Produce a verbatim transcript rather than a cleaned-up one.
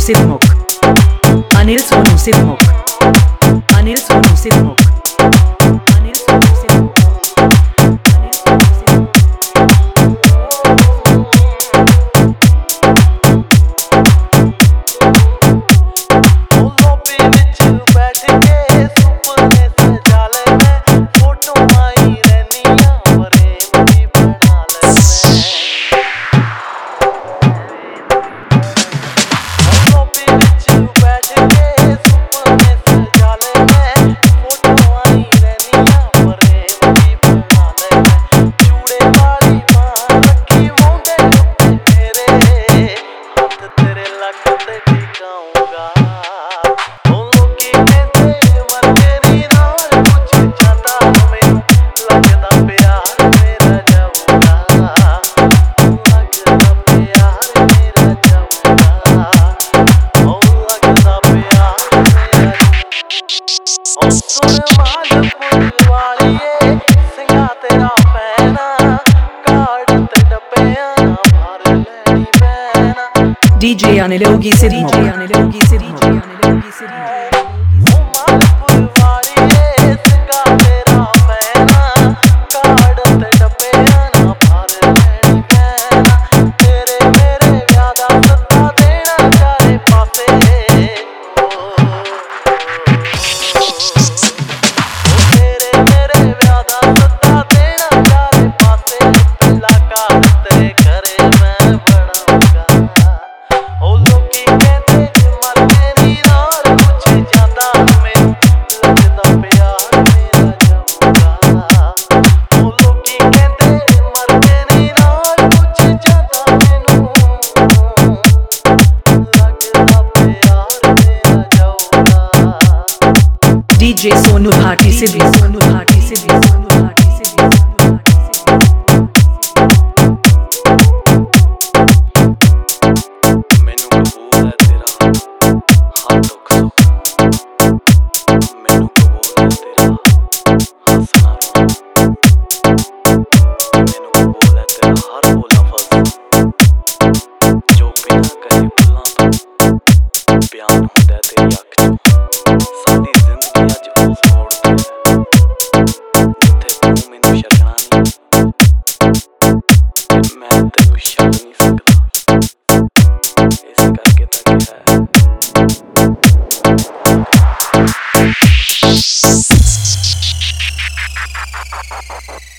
सिरमुख, अनिल सोनू सिरमुख, अनिल सोनू सिरमुख, अनिल सोनू सिरमुख, अनिल सोनू सिरमुख। डीजे अनिल योगी सिरमुख, अनिल योगी सिरमुख, अनिल योगी सिरमुख। डीजे सोनू भाटी सिद्धि, सोनू भाटी सिद्धि, सोनू भाटी सिद्धि, सोनू भाटी सिद्धि। मैनू कबूल है तेरा हर दुख सुख, मैनू कबूल है तेरा हंसना रोना, मैनू कबूल है तेरा हर वो लफ्ज़ जो बिना कहे भुलां तो बयान होंदा है तेरी अख चों। साडी जिंदगी अज उस मोड़ ते जिथे तू मैनू छड्डना नहीं, मैं तेनू छड्ड नहीं सकदा, इस करके तक है।